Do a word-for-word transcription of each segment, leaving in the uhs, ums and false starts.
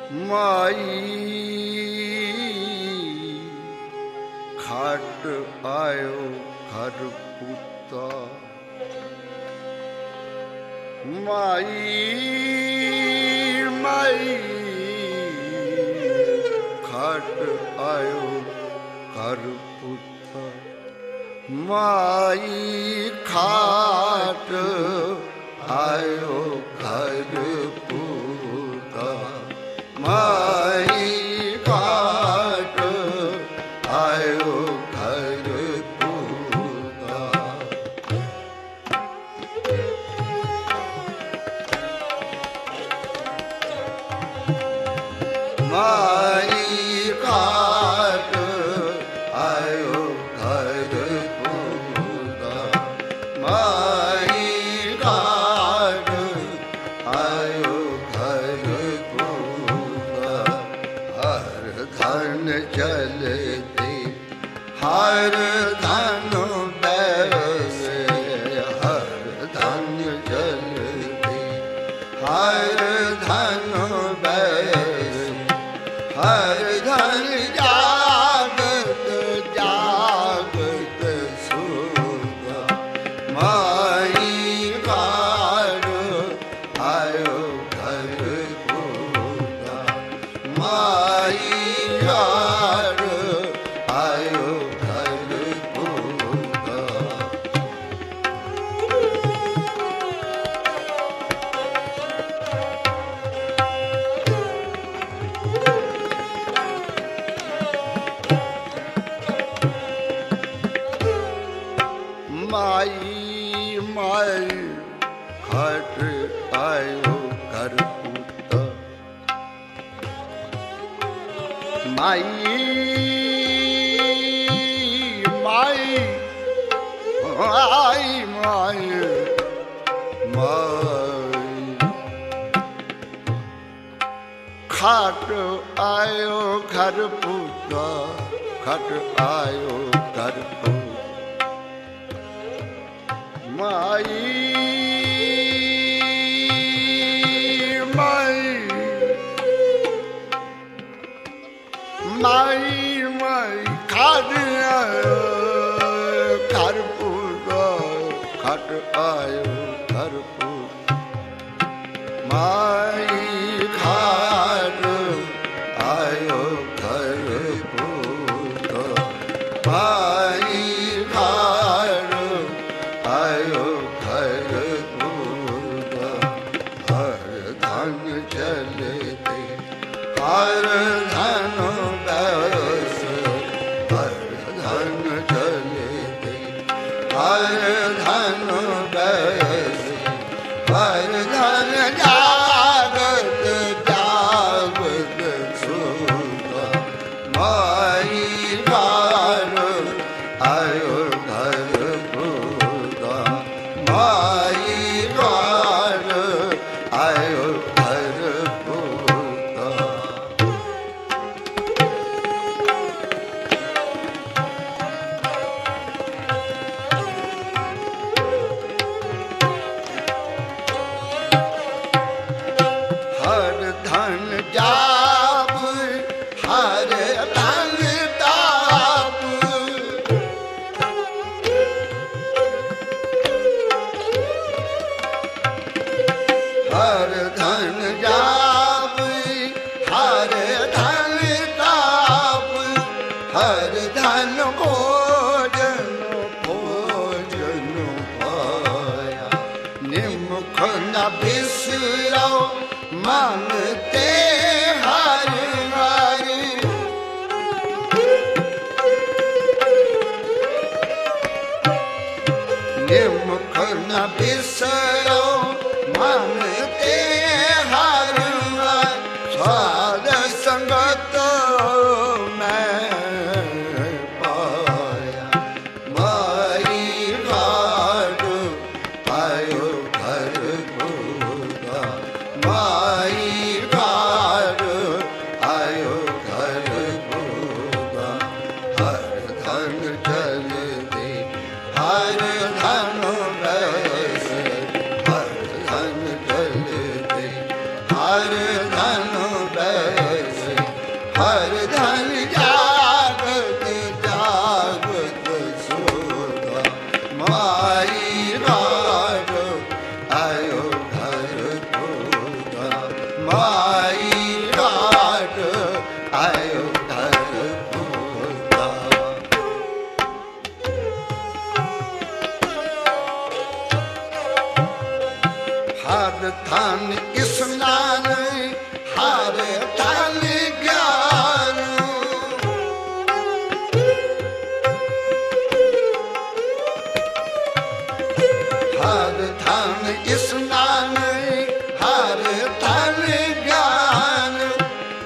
माई खाट आयो घर पुता माई माई खाट आयो घर पुता माई खाट आयो घर पुता माई खाट आयो घर पुता माई खाट आयो घर पुता माई खाट आयो घर पुता हर धन चलते हर धन बैसे हर धन चलते हर धन बैसे हर धन जागत जागत सुगा माई खाट आयो घर पुता माई खाट आयो घर पुता माई माई खाट आयो घर पुता माई माई माई माई माई खाट आयो घर पुता खाट आयो घर पुता माई माई माई माई खाट आयो घर पुता खाट आयो घर पुता माई खाट आयो घर पुता माई खाट आयो घर पुता हर धन चलते हर धन बैस हर धन चलते हर धन बैस हर धन जागत जागत सुता माई खाट आयो घर पुता माई खाट आयो घर पुता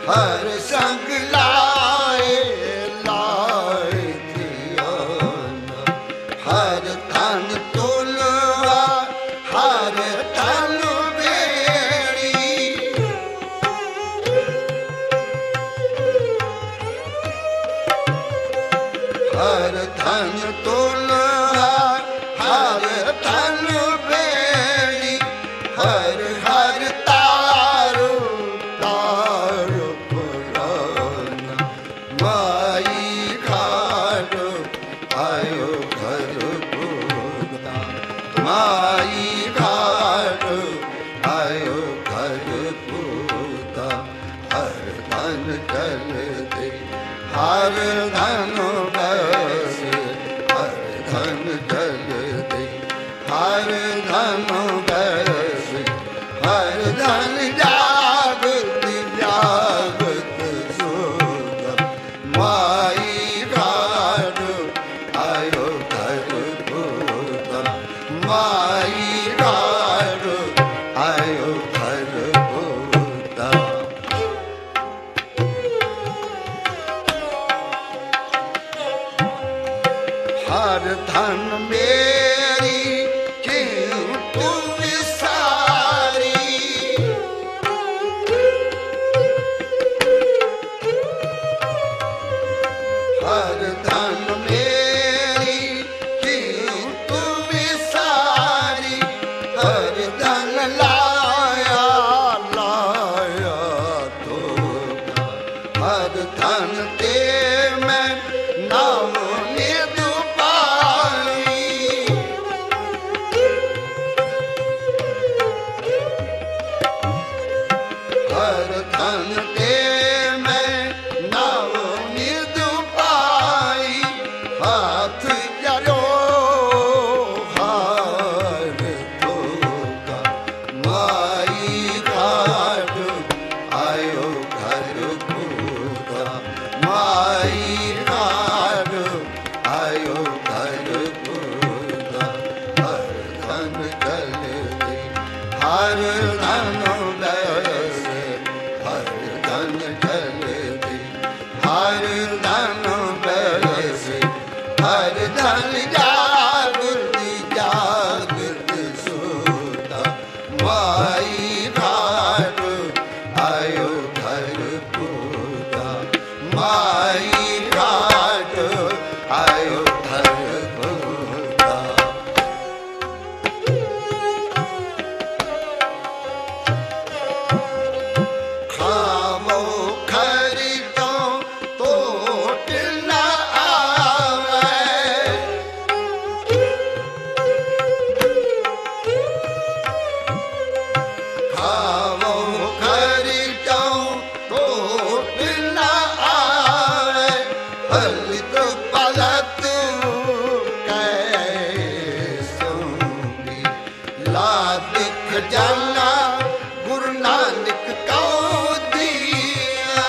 ਹਰ ਸੰਗ ਲਾਏ ਲਾਏ ਧਿਆਨਾ, ਹਰ ਧਨ ਤੋਲਵਾ ਹਰ ਧਨ ਬੇੜੀ, ਹਰ ਧਨ ਤੋਲਵਾ ਹਰ ਧਨ ਬੇੜੀ, ਹਰ ਹਰ ਤਾਰੋ ਤਾਰੋ ਪੁਰਾਨਾ, ਮਾਈ ਘਾਟ ਆਇਓ ਘਰ ਪੂਰਾ, ਮਾਈ ਘਾਟ ਆਇਓ ਘਰ ਪੂਰਾ, ਹਰ ਧਨ ਚਲਦੇ ਹਰ ਧਨ ਬਸੇ, ਹਰ ਧਨ ਚਲਦੇ ਹਰ ਧਨ ਬਸੇ, ਹਰ ਧਨ ਜਾਗਤ ਜਾਗਤ ਸੋਗਾ, ਮਾਈ ਘਾਟ ਆਇਓ ਘਰ ਪੂਰਾ, ਮਾਈ ਘਾਟ ਆਇਓ ਘਰ ਪੂਰਾ। ਹਰ ਧਨ ਮੇਰੀ ਕਿਉ ਤੂੰ ਵਿਸਾਰੀ, ਹਰ ਧਨ ਮੇਰੀ ਕਿਉ ਤੂੰ ਵਿਸਾਰੀ, ਹਰ ਧਨ ਲਾਇਆ ਲਾਇਆ ਤੋਗਾ, ਹਰ ਧਨ ਤੇ ਮੈਂ ਨਾਮ ਨਿਦ ਪਾਈ, ਹਰ ਧਨ ਤੇ ਮੈਂ ਨਾਮ ਨਿਦ ਪਾਈ, ਹੱਥ ਜੜੋ ਹਾਰ ਧੋਗਾ, ਮਾਈ ਘਾਟ ਆਇਓ ਘਰ ਪੂਰਾ, ਮਾਈ ਘਾਟ ਆਇਓ ਘਰ ਪੂਰਾ, ਹਰ ਧਨ ਚਲਦੇ ਹਰ ਧਨ ਬਸੇ, ਹਰ ਧਨ ਚਲਦੇ ਹਰ ਧਨ ਬਸੇ, ਹਰ ਧਨ ਜਾਗਤ ਜਾਗਤ ਸੋਤਾ, ਮਾਈ ਘਾਟ ਆਇਓ ਘਰ ਪੂਰਾ, ਮਾਈ ਘਾਟ ਆਇਓ ਘਰ ਪੂਰਾ। ਖਾਵੋ ਖਰੀ ਤੋਂ ਤੋਟ ਨਾ ਆਵੇ, ਖਾਵੋ ਖਰੀ ਤੋਂ ਤੋਟ ਨਾ ਆਵੇ, ਹਲਿਤ ਪਲਤ ਕੈ ਸੰਗੀ, ਲਾਦ ਖਜ਼ਾਨਾ ਗੁਰੂ ਨਾਨਕ ਕਉ ਦੀਆ,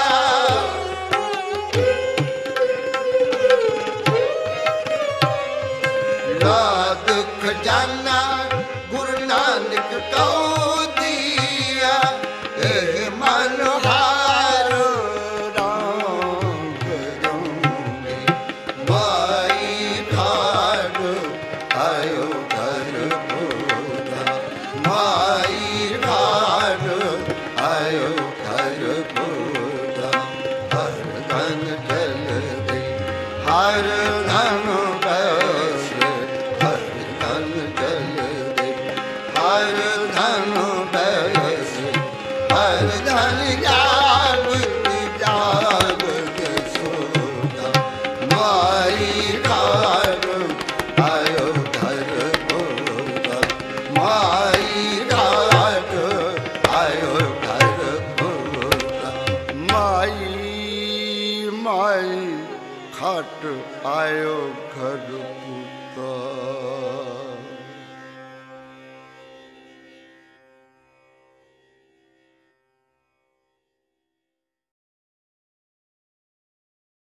ਲਾਦ ਖਜ਼ਾਨਾ ਗੁਰੂ ਨਾਨਕ ਕਉ ਦੀਆ, ਇਹ ਮਨ ਹਾਰ ਰੰਗ ਰੰਗੇ, ਮਾਈ ਘਾਟ ਆਇਓ ਘਰ ਪੂਰਾ, ਮਾਈ ਘਾਟ ਆਇਓ ਘਰ ਪੂਰਾ, ਹਰ ਧਨ ਚਲਦੇ ਹਰ